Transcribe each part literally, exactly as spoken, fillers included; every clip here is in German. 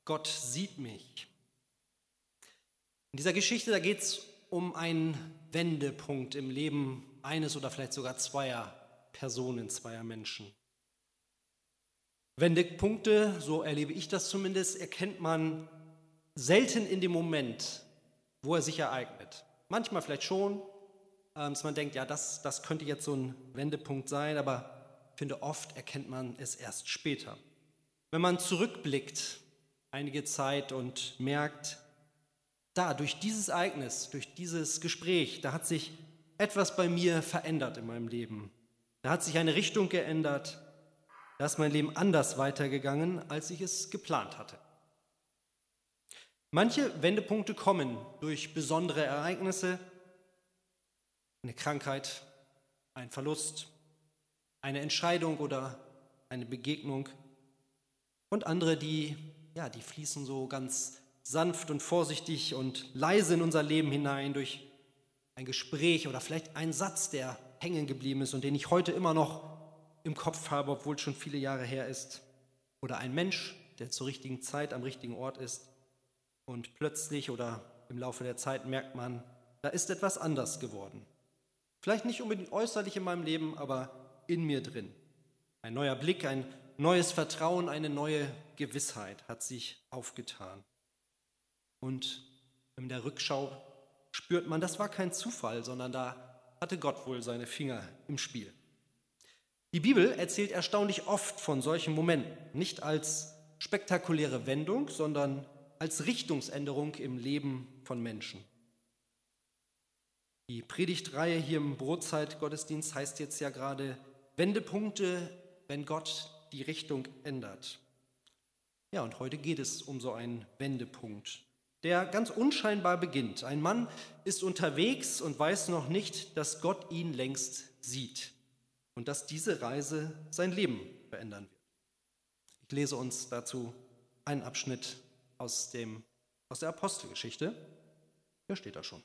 Gott sieht mich. In dieser Geschichte, da geht es um einen Wendepunkt im Leben eines oder vielleicht sogar zweier Personen, zweier Menschen. Wendepunkte, so erlebe ich das zumindest, erkennt man selten in dem Moment, wo er sich ereignet. Manchmal vielleicht schon, dass man denkt, ja, das, das könnte jetzt so ein Wendepunkt sein, aber ich finde, oft erkennt man es erst später. Wenn man zurückblickt, einige Zeit und merkt, da, durch dieses Ereignis, durch dieses Gespräch, da hat sich etwas bei mir verändert in meinem Leben. Da hat sich eine Richtung geändert, da ist mein Leben anders weitergegangen, als ich es geplant hatte. Manche Wendepunkte kommen durch besondere Ereignisse, eine Krankheit, ein Verlust, eine Entscheidung oder eine Begegnung. Und andere, die, ja, die fließen so ganz sanft und vorsichtig und leise in unser Leben hinein durch ein Gespräch oder vielleicht einen Satz, der hängen geblieben ist und den ich heute immer noch im Kopf habe, obwohl es schon viele Jahre her ist. Oder ein Mensch, der zur richtigen Zeit am richtigen Ort ist und plötzlich oder im Laufe der Zeit merkt man, da ist etwas anders geworden. Vielleicht nicht unbedingt äußerlich in meinem Leben, aber in mir drin. Ein neuer Blick, ein neues Vertrauen, eine neue Gewissheit hat sich aufgetan. Und in der Rückschau spürt man, das war kein Zufall, sondern da hatte Gott wohl seine Finger im Spiel. Die Bibel erzählt erstaunlich oft von solchen Momenten, nicht als spektakuläre Wendung, sondern als Richtungsänderung im Leben von Menschen. Die Predigtreihe hier im Brotzeit-Gottesdienst heißt jetzt ja gerade Wendepunkte, wenn Gott die Richtung ändert. Ja, und heute geht es um so einen Wendepunkt, der ganz unscheinbar beginnt. Ein Mann ist unterwegs und weiß noch nicht, dass Gott ihn längst sieht und dass diese Reise sein Leben verändern wird. Ich lese uns dazu einen Abschnitt aus, dem, aus der Apostelgeschichte. Hier steht er schon.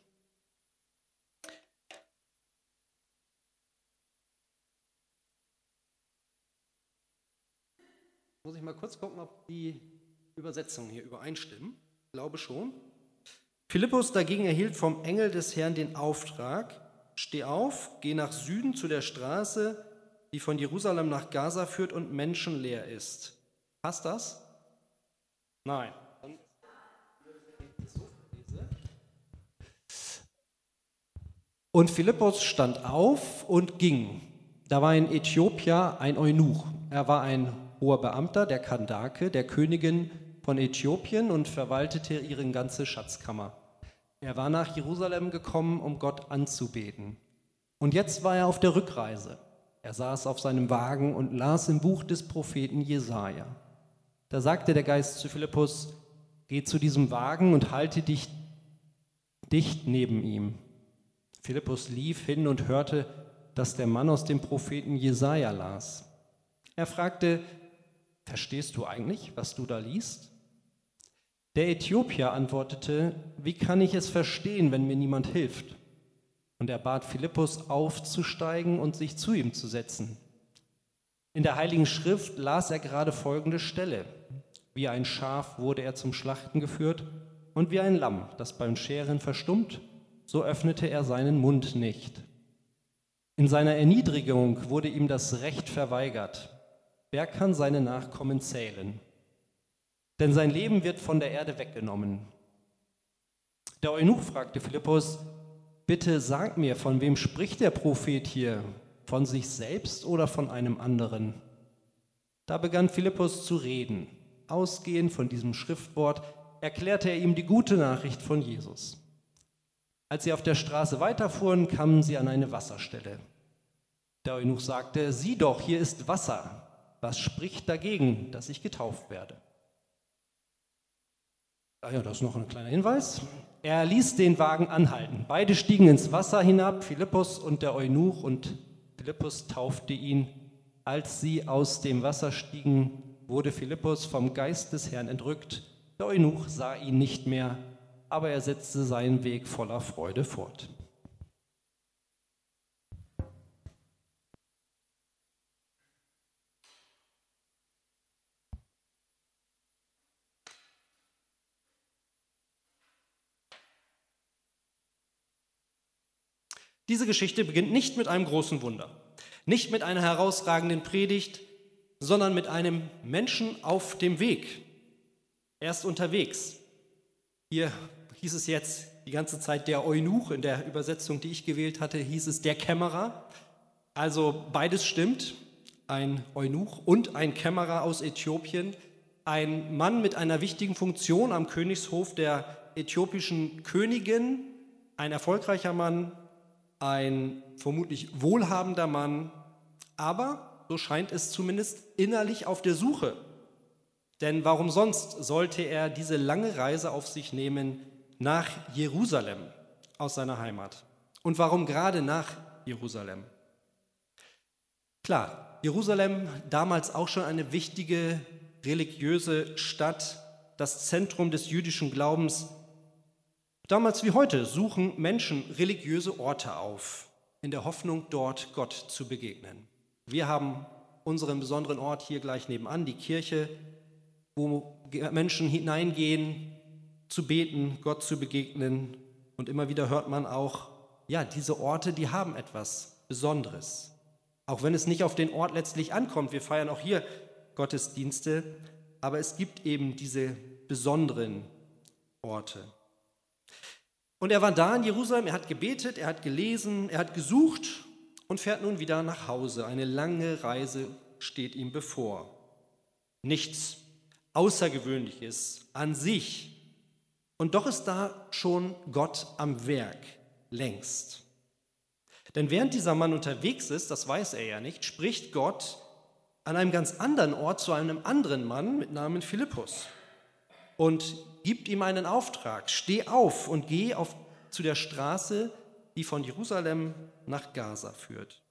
Muss ich mal kurz gucken, ob die Übersetzungen hier übereinstimmen. Ich glaube schon. Philippus dagegen erhielt vom Engel des Herrn den Auftrag: Steh auf, geh nach Süden zu der Straße, die von Jerusalem nach Gaza führt und menschenleer ist. Passt das? Nein. Und Philippus stand auf und ging. Da war ein Äthiopier, ein Eunuch. Er war ein hoher Beamter der Kandake, der Königin von Äthiopien, und verwaltete ihre ganze Schatzkammer. Er war nach Jerusalem gekommen, um Gott anzubeten. Und jetzt war er auf der Rückreise. Er saß auf seinem Wagen und las im Buch des Propheten Jesaja. Da sagte der Geist zu Philippus: Geh zu diesem Wagen und halte dich dicht neben ihm. Philippus lief hin und hörte, dass der Mann aus dem Propheten Jesaja las. Er fragte: Verstehst du eigentlich, was du da liest? Der Äthiopier antwortete: Wie kann ich es verstehen, wenn mir niemand hilft? Und er bat Philippus, aufzusteigen und sich zu ihm zu setzen. In der Heiligen Schrift las er gerade folgende Stelle: Wie ein Schaf wurde er zum Schlachten geführt und wie ein Lamm, das beim Scheren verstummt, so öffnete er seinen Mund nicht. In seiner Erniedrigung wurde ihm das Recht verweigert. Wer kann seine Nachkommen zählen? Denn sein Leben wird von der Erde weggenommen. Der Eunuch fragte Philippus: Bitte sag mir, von wem spricht der Prophet hier? Von sich selbst oder von einem anderen? Da begann Philippus zu reden. Ausgehend von diesem Schriftwort erklärte er ihm die gute Nachricht von Jesus. Als sie auf der Straße weiterfuhren, kamen sie an eine Wasserstelle. Der Eunuch sagte: Sieh doch, hier ist Wasser. Was spricht dagegen, dass ich getauft werde? Ah ja, das ist noch ein kleiner Hinweis. Er ließ den Wagen anhalten. Beide stiegen ins Wasser hinab, Philippus und der Eunuch, und Philippus taufte ihn. Als sie aus dem Wasser stiegen, wurde Philippus vom Geist des Herrn entrückt. Der Eunuch sah ihn nicht mehr, aber er setzte seinen Weg voller Freude fort. Diese Geschichte beginnt nicht mit einem großen Wunder, nicht mit einer herausragenden Predigt, sondern mit einem Menschen auf dem Weg. Er ist unterwegs. Hier hieß es jetzt die ganze Zeit der Eunuch, in der Übersetzung, die ich gewählt hatte, hieß es der Kämmerer. Also beides stimmt, ein Eunuch und ein Kämmerer aus Äthiopien, ein Mann mit einer wichtigen Funktion am Königshof der äthiopischen Königin, ein erfolgreicher Mann, ein vermutlich wohlhabender Mann, aber, so scheint es zumindest, innerlich auf der Suche. Denn warum sonst sollte er diese lange Reise auf sich nehmen nach Jerusalem aus seiner Heimat? Und warum gerade nach Jerusalem? Klar, Jerusalem, damals auch schon eine wichtige religiöse Stadt, das Zentrum des jüdischen Glaubens. Damals wie heute suchen Menschen religiöse Orte auf, in der Hoffnung, dort Gott zu begegnen. Wir haben unseren besonderen Ort hier gleich nebenan, die Kirche, wo Menschen hineingehen, zu beten, Gott zu begegnen. Und immer wieder hört man auch, ja, diese Orte, die haben etwas Besonderes. Auch wenn es nicht auf den Ort letztlich ankommt, wir feiern auch hier Gottesdienste, aber es gibt eben diese besonderen Orte. Und er war da in Jerusalem, er hat gebetet, er hat gelesen, er hat gesucht und fährt nun wieder nach Hause. Eine lange Reise steht ihm bevor. Nichts Außergewöhnliches an sich. Und doch ist da schon Gott am Werk, längst. Denn während dieser Mann unterwegs ist, das weiß er ja nicht, spricht Gott an einem ganz anderen Ort zu einem anderen Mann mit Namen Philippus und gibt ihm einen Auftrag: Steh auf und geh auf, zu der Straße, die von Jerusalem nach Gaza führt.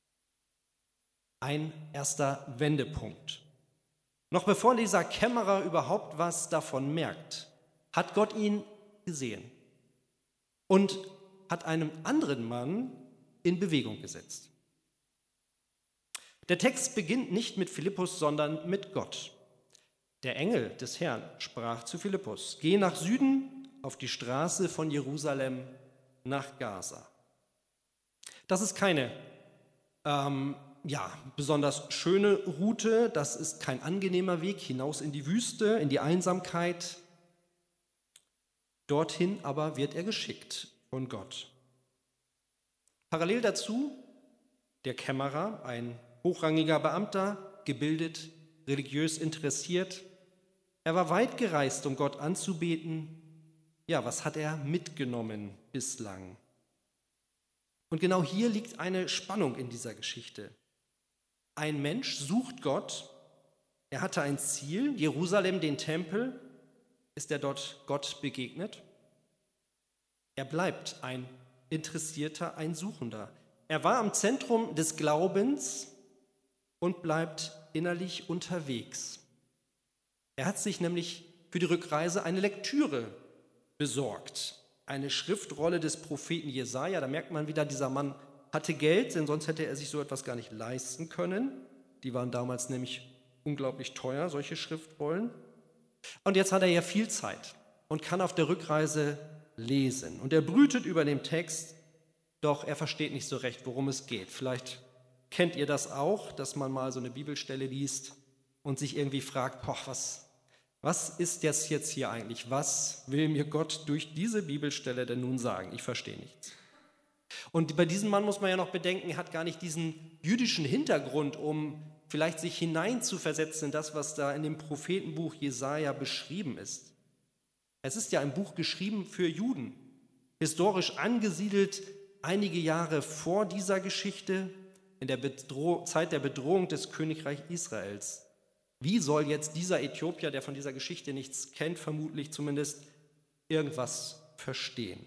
Ein erster Wendepunkt. Noch bevor dieser Kämmerer überhaupt was davon merkt, hat Gott ihn gesehen und hat einen anderen Mann in Bewegung gesetzt. Der Text beginnt nicht mit Philippus, sondern mit Gott. Der Engel des Herrn sprach zu Philippus: Geh nach Süden auf die Straße von Jerusalem nach Gaza. Das ist keine ähm, ja, besonders schöne Route, das ist kein angenehmer Weg hinaus in die Wüste, in die Einsamkeit. Dorthin aber wird er geschickt von Gott. Parallel dazu der Kämmerer, ein hochrangiger Beamter, gebildet, religiös interessiert. Er war weit gereist, um Gott anzubeten. Ja, was hat er mitgenommen bislang? Und genau hier liegt eine Spannung in dieser Geschichte. Ein Mensch sucht Gott, er hatte ein Ziel, Jerusalem, den Tempel. Ist er dort Gott begegnet? Er bleibt ein Interessierter, ein Suchender. Er war am Zentrum des Glaubens und bleibt innerlich unterwegs. Er hat sich nämlich für die Rückreise eine Lektüre besorgt, eine Schriftrolle des Propheten Jesaja. Da merkt man wieder, dieser Mann hatte Geld, denn sonst hätte er sich so etwas gar nicht leisten können. Die waren damals nämlich unglaublich teuer, solche Schriftrollen. Und jetzt hat er ja viel Zeit und kann auf der Rückreise lesen. Und er brütet über den Text, doch er versteht nicht so recht, worum es geht. Vielleicht kennt ihr das auch, dass man mal so eine Bibelstelle liest und sich irgendwie fragt, boah, was, was ist das jetzt hier eigentlich? Was will mir Gott durch diese Bibelstelle denn nun sagen? Ich verstehe nichts. Und bei diesem Mann muss man ja noch bedenken, er hat gar nicht diesen jüdischen Hintergrund, um vielleicht sich hineinzuversetzen in das, was da in dem Prophetenbuch Jesaja beschrieben ist. Es ist ja ein Buch geschrieben für Juden, historisch angesiedelt einige Jahre vor dieser Geschichte, in der Bedroh- Zeit der Bedrohung des Königreichs Israels. Wie soll jetzt dieser Äthiopier, der von dieser Geschichte nichts kennt, vermutlich zumindest, irgendwas verstehen?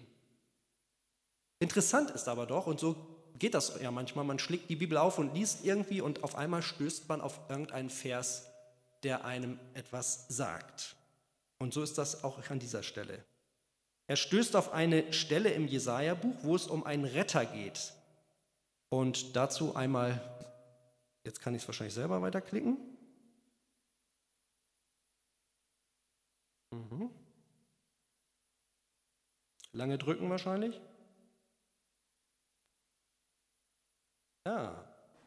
Interessant ist aber doch, und so geht das ja manchmal, man schlägt die Bibel auf und liest irgendwie und auf einmal stößt man auf irgendeinen Vers, der einem etwas sagt. Und so ist das auch an dieser Stelle. Er stößt auf eine Stelle im Jesaja-Buch, wo es um einen Retter geht. Und dazu einmal, jetzt kann ich es wahrscheinlich selber weiterklicken. Mhm. Lange drücken wahrscheinlich. Ja.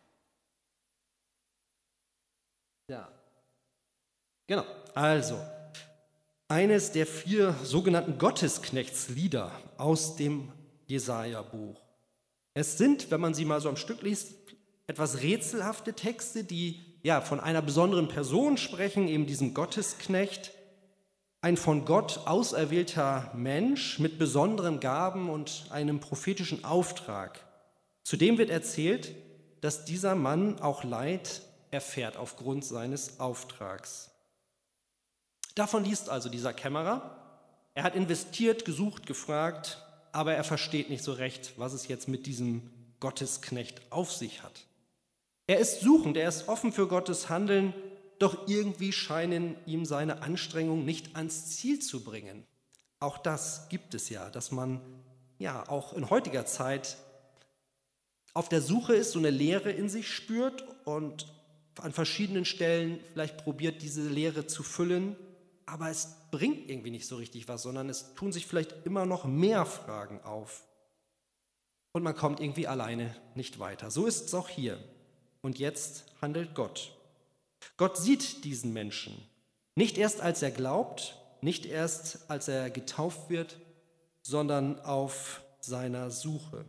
Ja. Genau. Also, eines der vier sogenannten Gottesknechtslieder aus dem Jesaja-Buch. Es sind, wenn man sie mal so am Stück liest, etwas rätselhafte Texte, die ja von einer besonderen Person sprechen, eben diesem Gottesknecht, ein von Gott auserwählter Mensch mit besonderen Gaben und einem prophetischen Auftrag. Zudem wird erzählt, dass dieser Mann auch Leid erfährt aufgrund seines Auftrags. Davon liest also dieser Kämmerer. Er hat investiert, gesucht, gefragt, aber er versteht nicht so recht, was es jetzt mit diesem Gottesknecht auf sich hat. Er ist suchend, er ist offen für Gottes Handeln, doch irgendwie scheinen ihm seine Anstrengungen nicht ans Ziel zu bringen. Auch das gibt es ja, dass man ja auch in heutiger Zeit auf der Suche ist, so eine Leere in sich spürt und an verschiedenen Stellen vielleicht probiert, diese Leere zu füllen, aber es bringt irgendwie nicht so richtig was, sondern es tun sich vielleicht immer noch mehr Fragen auf. Und man kommt irgendwie alleine nicht weiter. So ist es auch hier. Und jetzt handelt Gott. Gott sieht diesen Menschen, nicht erst als er glaubt, nicht erst als er getauft wird, sondern auf seiner Suche.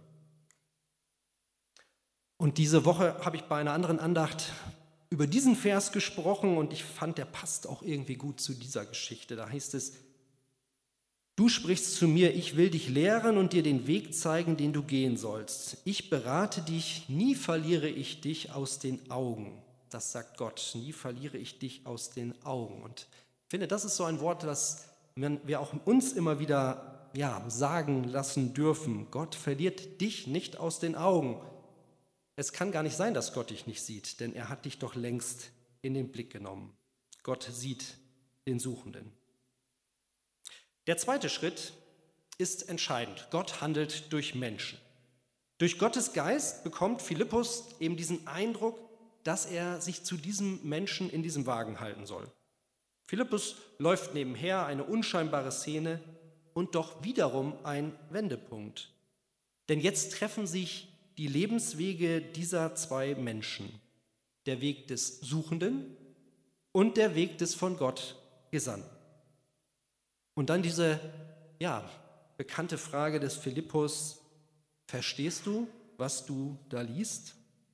Und diese Woche habe ich bei einer anderen Andacht über diesen Vers gesprochen und ich fand, der passt auch irgendwie gut zu dieser Geschichte. Da heißt es: Du sprichst zu mir, ich will dich lehren und dir den Weg zeigen, den du gehen sollst. Ich berate dich, nie verliere ich dich aus den Augen. Das sagt Gott, nie verliere ich dich aus den Augen. Und ich finde, das ist so ein Wort, das wir auch uns immer wieder ja, sagen lassen dürfen. Gott verliert dich nicht aus den Augen. Es kann gar nicht sein, dass Gott dich nicht sieht, denn er hat dich doch längst in den Blick genommen. Gott sieht den Suchenden. Der zweite Schritt ist entscheidend. Gott handelt durch Menschen. Durch Gottes Geist bekommt Philippus eben diesen Eindruck, dass er sich zu diesem Menschen in diesem Wagen halten soll. Philippus läuft nebenher, eine unscheinbare Szene und doch wiederum ein Wendepunkt. Denn jetzt treffen sich die Lebenswege dieser zwei Menschen. Der Weg des Suchenden und der Weg des von Gott Gesandten. Und dann diese ja, bekannte Frage des Philippus: Verstehst du, was du da liest?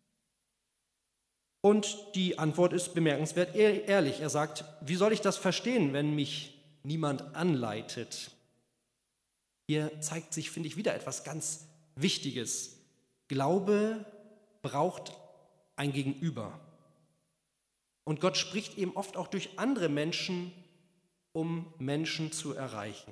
Und die Antwort ist bemerkenswert ehrlich. Er sagt: Wie soll ich das verstehen, wenn mich niemand anleitet? Hier zeigt sich, finde ich, wieder etwas ganz Wichtiges. Glaube braucht ein Gegenüber. Und Gott spricht eben oft auch durch andere Menschen, um Menschen zu erreichen.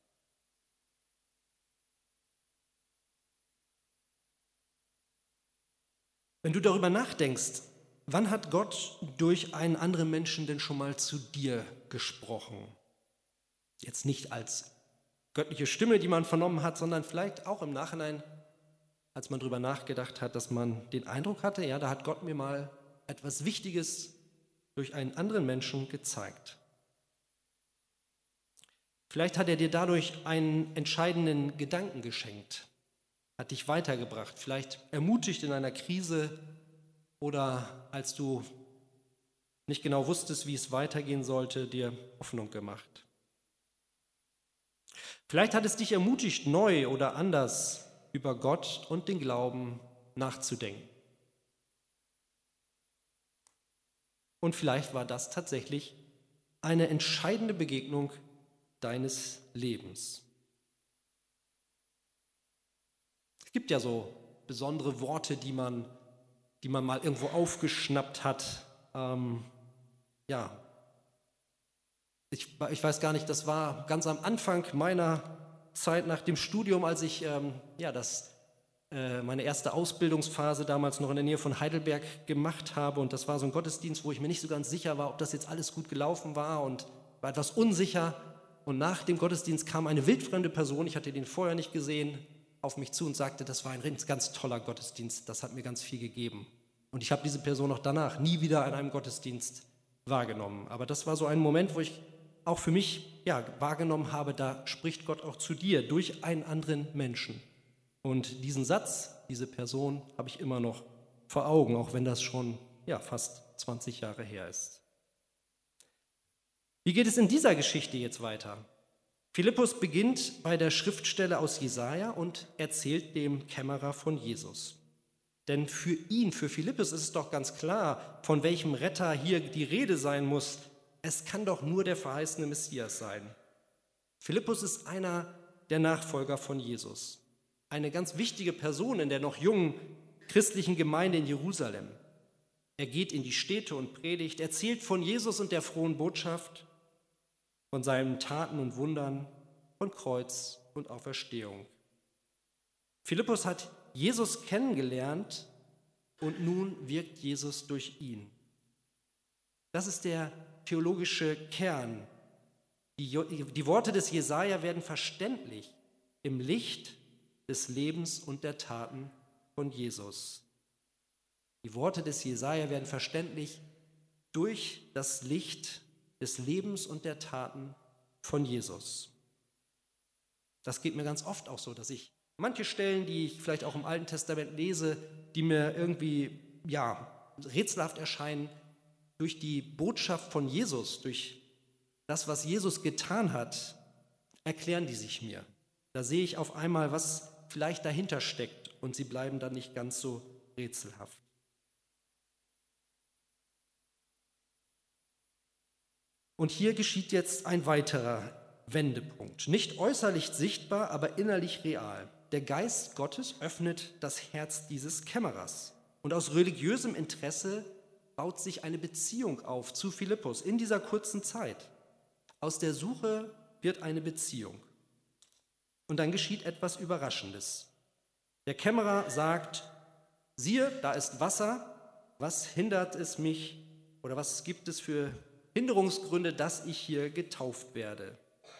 Wenn du darüber nachdenkst, wann hat Gott durch einen anderen Menschen denn schon mal zu dir gesprochen? Jetzt nicht als göttliche Stimme, die man vernommen hat, sondern vielleicht auch im Nachhinein, als man darüber nachgedacht hat, dass man den Eindruck hatte, ja, da hat Gott mir mal etwas Wichtiges durch einen anderen Menschen gezeigt. Vielleicht hat er dir dadurch einen entscheidenden Gedanken geschenkt, hat dich weitergebracht, vielleicht ermutigt in einer Krise oder als du nicht genau wusstest, wie es weitergehen sollte, dir Hoffnung gemacht. Vielleicht hat es dich ermutigt, neu oder anders über Gott und den Glauben nachzudenken. Und vielleicht war das tatsächlich eine entscheidende Begegnung deines Lebens. Es gibt ja so besondere Worte, die man, die man mal irgendwo aufgeschnappt hat. Ähm, ja, ich, ich weiß gar nicht, das war ganz am Anfang meiner Zeit nach dem Studium, als ich ähm, ja, das, äh, meine erste Ausbildungsphase damals noch in der Nähe von Heidelberg gemacht habe. Und das war so ein Gottesdienst, wo ich mir nicht so ganz sicher war, ob das jetzt alles gut gelaufen war und war etwas unsicher. Und nach dem Gottesdienst kam eine wildfremde Person, ich hatte den vorher nicht gesehen, auf mich zu und sagte, das war ein ganz toller Gottesdienst, das hat mir ganz viel gegeben. Und ich habe diese Person auch danach nie wieder an einem Gottesdienst wahrgenommen. Aber das war so ein Moment, wo ich auch für mich ja, wahrgenommen habe, da spricht Gott auch zu dir durch einen anderen Menschen. Und diesen Satz, diese Person habe ich immer noch vor Augen, auch wenn das schon ja, fast zwanzig Jahre her ist. Wie geht es in dieser Geschichte jetzt weiter? Philippus beginnt bei der Schriftstelle aus Jesaja und erzählt dem Kämmerer von Jesus. Denn für ihn, für Philippus ist es doch ganz klar, von welchem Retter hier die Rede sein muss. Es kann doch nur der verheißene Messias sein. Philippus ist einer der Nachfolger von Jesus. Eine ganz wichtige Person in der noch jungen christlichen Gemeinde in Jerusalem. Er geht in die Städte und predigt, erzählt von Jesus und der frohen Botschaft, von seinen Taten und Wundern, von Kreuz und Auferstehung. Philippus hat Jesus kennengelernt und nun wirkt Jesus durch ihn. Das ist der theologische Kern. Die, die Worte des Jesaja werden verständlich im Licht des Lebens und der Taten von Jesus. Die Worte des Jesaja werden verständlich durch das Licht des Lebens und der Taten von Jesus. Das geht mir ganz oft auch so, dass ich manche Stellen, die ich vielleicht auch im Alten Testament lese, die mir irgendwie ja, rätselhaft erscheinen, durch die Botschaft von Jesus, durch das, was Jesus getan hat, erklären die sich mir. Da sehe ich auf einmal, was vielleicht dahinter steckt und sie bleiben dann nicht ganz so rätselhaft. Und hier geschieht jetzt ein weiterer Wendepunkt. Nicht äußerlich sichtbar, aber innerlich real. Der Geist Gottes öffnet das Herz dieses Kämmerers. Und aus religiösem Interesse baut sich eine Beziehung auf zu Philippus in dieser kurzen Zeit. Aus der Suche wird eine Beziehung. Und dann geschieht etwas Überraschendes. Der Kämmerer sagt, siehe, da ist Wasser, was hindert es mich oder was gibt es für Hinderungsgründe, dass ich hier getauft werde?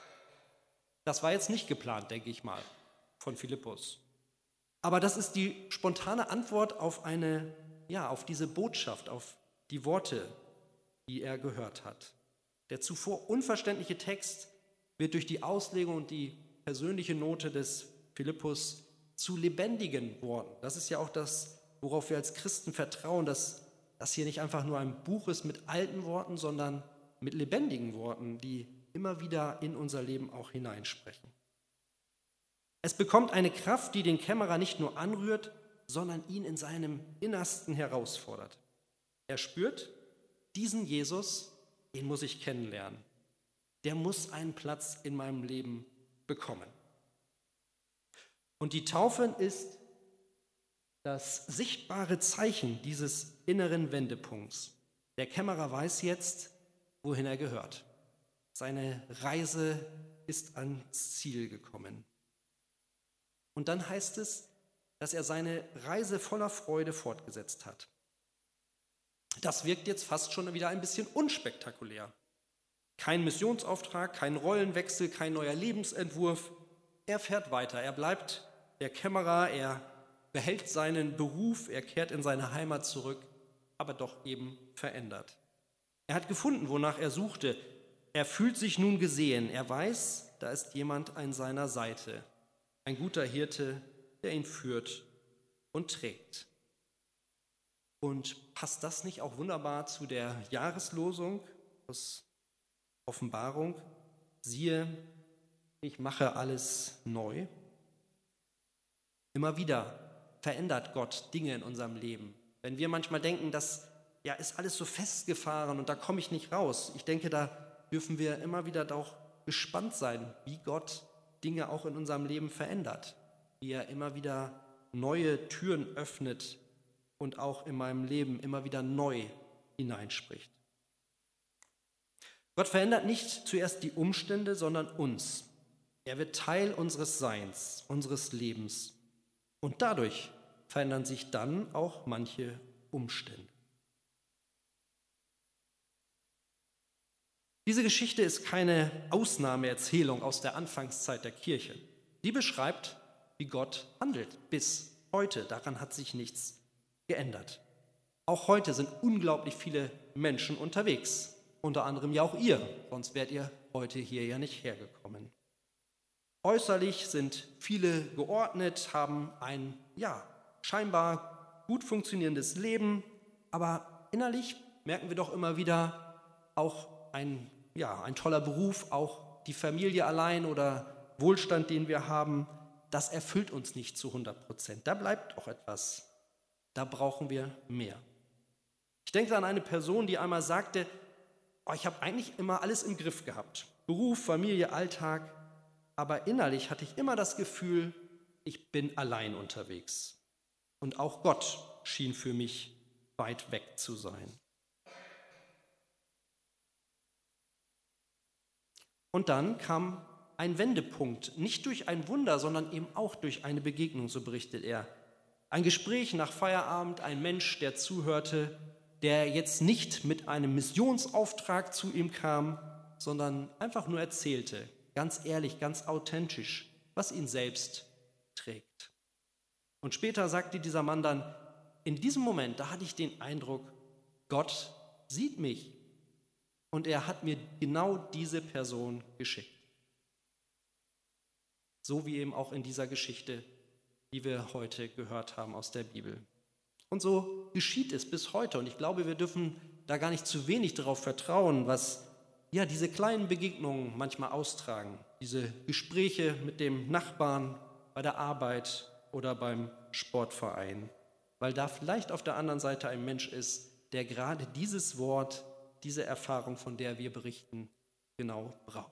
Das war jetzt nicht geplant, denke ich mal, von Philippus. Aber das ist die spontane Antwort auf eine, ja, auf diese Botschaft, auf die Worte, die er gehört hat. Der zuvor unverständliche Text wird durch die Auslegung und die persönliche Note des Philippus zu lebendigen Worten. Das ist ja auch das, worauf wir als Christen vertrauen, dass das hier nicht einfach nur ein Buch ist mit alten Worten, sondern mit lebendigen Worten, die immer wieder in unser Leben auch hineinsprechen. Es bekommt eine Kraft, die den Kämmerer nicht nur anrührt, sondern ihn in seinem Innersten herausfordert. Er spürt, diesen Jesus, den muss ich kennenlernen. Der muss einen Platz in meinem Leben bekommen. Und die Taufe ist das sichtbare Zeichen dieses inneren Wendepunkts. Der Kämmerer weiß jetzt, wohin er gehört. Seine Reise ist ans Ziel gekommen. Und dann heißt es, dass er seine Reise voller Freude fortgesetzt hat. Das wirkt jetzt fast schon wieder ein bisschen unspektakulär. Kein Missionsauftrag, kein Rollenwechsel, kein neuer Lebensentwurf. Er fährt weiter, er bleibt der Kämmerer, er behält seinen Beruf, er kehrt in seine Heimat zurück, aber doch eben verändert. Er hat gefunden, wonach er suchte. Er fühlt sich nun gesehen. Er weiß, da ist jemand an seiner Seite. Ein guter Hirte, der ihn führt und trägt. Und passt das nicht auch wunderbar zu der Jahreslosung aus Offenbarung? Siehe, ich mache alles neu. Immer wieder verändert Gott Dinge in unserem Leben. Wenn wir manchmal denken, das ja, ist alles so festgefahren und da komme ich nicht raus. Ich denke, da dürfen wir immer wieder auch gespannt sein, wie Gott Dinge auch in unserem Leben verändert. Wie er immer wieder neue Türen öffnet und auch in meinem Leben immer wieder neu hineinspricht. Gott verändert nicht zuerst die Umstände, sondern uns. Er wird Teil unseres Seins, unseres Lebens. Und dadurch verändern sich dann auch manche Umstände. Diese Geschichte ist keine Ausnahmeerzählung aus der Anfangszeit der Kirche. Die beschreibt, wie Gott handelt bis heute. Daran hat sich nichts geändert. Auch heute sind unglaublich viele Menschen unterwegs. Unter anderem ja auch ihr, sonst wärt ihr heute hier ja nicht hergekommen. Äußerlich sind viele geordnet, haben ein, ja, scheinbar gut funktionierendes Leben, aber innerlich merken wir doch immer wieder, auch ein, ja, ein toller Beruf, auch die Familie allein oder Wohlstand, den wir haben, das erfüllt uns nicht zu hundert Prozent. Da bleibt auch etwas. Da brauchen wir mehr. Ich denke an eine Person, die einmal sagte, oh, ich habe eigentlich immer alles im Griff gehabt. Beruf, Familie, Alltag. Aber innerlich hatte ich immer das Gefühl, ich bin allein unterwegs. Und auch Gott schien für mich weit weg zu sein. Und dann kam ein Wendepunkt, nicht durch ein Wunder, sondern eben auch durch eine Begegnung, so berichtet er. Ein Gespräch nach Feierabend, ein Mensch, der zuhörte, der jetzt nicht mit einem Missionsauftrag zu ihm kam, sondern einfach nur erzählte, ganz ehrlich, ganz authentisch, was ihn selbst trägt. Und später sagte dieser Mann dann, in diesem Moment, da hatte ich den Eindruck, Gott sieht mich und er hat mir genau diese Person geschickt. So wie eben auch in dieser Geschichte, die wir heute gehört haben aus der Bibel. Und so geschieht es bis heute. Und ich glaube, wir dürfen da gar nicht zu wenig darauf vertrauen, was ja diese kleinen Begegnungen manchmal austragen. Diese Gespräche mit dem Nachbarn bei der Arbeit oder beim Sportverein. Weil da vielleicht auf der anderen Seite ein Mensch ist, der gerade dieses Wort, diese Erfahrung, von der wir berichten, genau braucht.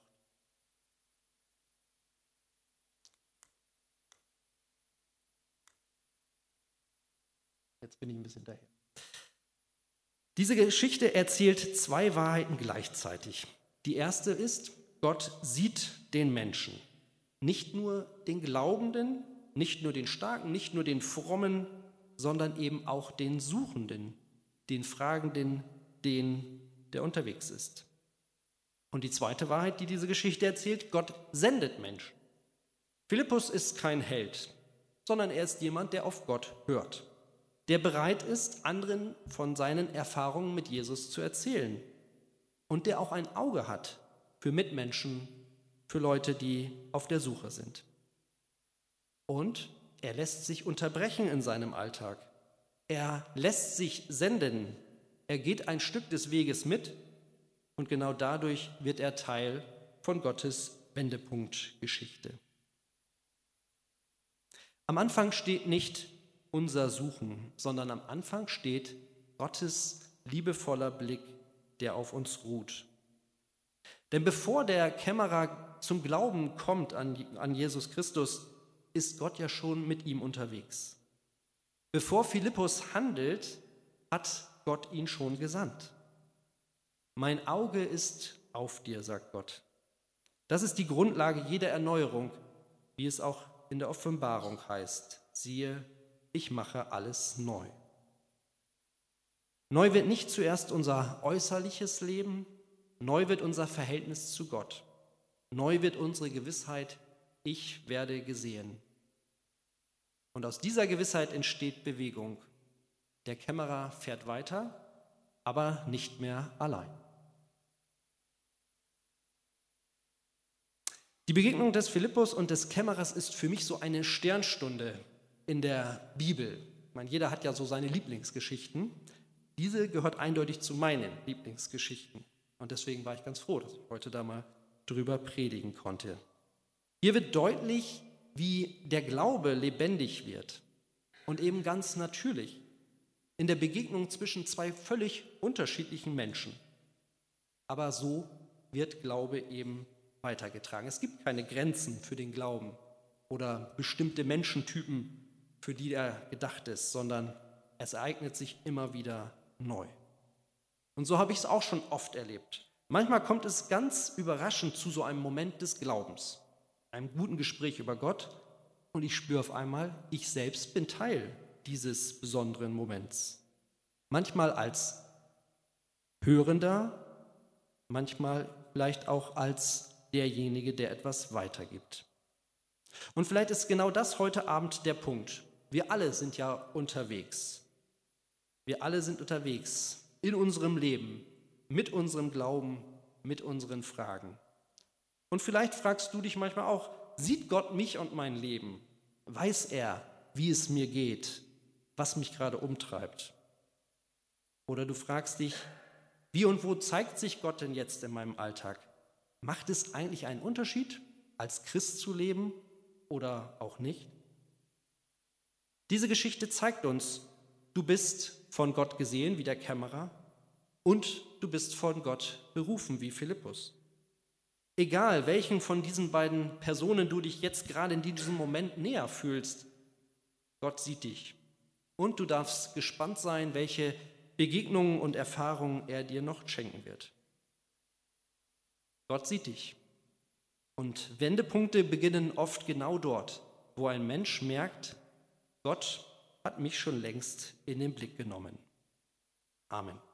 Jetzt bin ich ein bisschen daher. Diese Geschichte erzählt zwei Wahrheiten gleichzeitig. Die erste ist, Gott sieht den Menschen. Nicht nur den Glaubenden, nicht nur den Starken, nicht nur den Frommen, sondern eben auch den Suchenden, den Fragenden, den, der unterwegs ist. Und die zweite Wahrheit, die diese Geschichte erzählt, Gott sendet Menschen. Philippus ist kein Held, sondern er ist jemand, der auf Gott hört, der bereit ist, anderen von seinen Erfahrungen mit Jesus zu erzählen und der auch ein Auge hat für Mitmenschen, für Leute, die auf der Suche sind. Und er lässt sich unterbrechen in seinem Alltag. Er lässt sich senden. Er geht ein Stück des Weges mit und genau dadurch wird er Teil von Gottes Wendepunktgeschichte. Am Anfang steht nicht unser Suchen, sondern am Anfang steht Gottes liebevoller Blick, der auf uns ruht. Denn bevor der Kämmerer zum Glauben kommt an, an Jesus Christus, ist Gott ja schon mit ihm unterwegs. Bevor Philippus handelt, hat Gott ihn schon gesandt. Mein Auge ist auf dir, sagt Gott. Das ist die Grundlage jeder Erneuerung, wie es auch in der Offenbarung heißt. Siehe, ich mache alles neu. Neu wird nicht zuerst unser äußerliches Leben, neu wird unser Verhältnis zu Gott. Neu wird unsere Gewissheit, ich werde gesehen. Und aus dieser Gewissheit entsteht Bewegung. Der Kämmerer fährt weiter, aber nicht mehr allein. Die Begegnung des Philippus und des Kämmerers ist für mich so eine Sternstunde in der Bibel. Ich meine, jeder hat ja so seine Lieblingsgeschichten. Diese gehört eindeutig zu meinen Lieblingsgeschichten. Und deswegen war ich ganz froh, dass ich heute da mal drüber predigen konnte. Hier wird deutlich, wie der Glaube lebendig wird und eben ganz natürlich in der Begegnung zwischen zwei völlig unterschiedlichen Menschen. Aber so wird Glaube eben weitergetragen. Es gibt keine Grenzen für den Glauben oder bestimmte Menschentypen, für die er gedacht ist, sondern es ereignet sich immer wieder neu. Und so habe ich es auch schon oft erlebt. Manchmal kommt es ganz überraschend zu so einem Moment des Glaubens, einem guten Gespräch über Gott, und ich spüre auf einmal, ich selbst bin Teil dieses besonderen Moments. Manchmal als Hörender, manchmal vielleicht auch als derjenige, der etwas weitergibt. Und vielleicht ist genau das heute Abend der Punkt. Wir alle sind ja unterwegs. Wir alle sind unterwegs in unserem Leben, mit unserem Glauben, mit unseren Fragen. Und vielleicht fragst du dich manchmal auch, sieht Gott mich und mein Leben? Weiß er, wie es mir geht? was mich gerade umtreibt. Oder du fragst dich, wie und wo zeigt sich Gott denn jetzt in meinem Alltag? Macht es eigentlich einen Unterschied, als Christ zu leben oder auch nicht? Diese Geschichte zeigt uns, du bist von Gott gesehen wie der Kämmerer und du bist von Gott berufen wie Philippus. Egal, welchen von diesen beiden Personen du dich jetzt gerade in diesem Moment näher fühlst, Gott sieht dich. Und du darfst gespannt sein, welche Begegnungen und Erfahrungen er dir noch schenken wird. Gott sieht dich. Und Wendepunkte beginnen oft genau dort, wo ein Mensch merkt, Gott hat mich schon längst in den Blick genommen. Amen.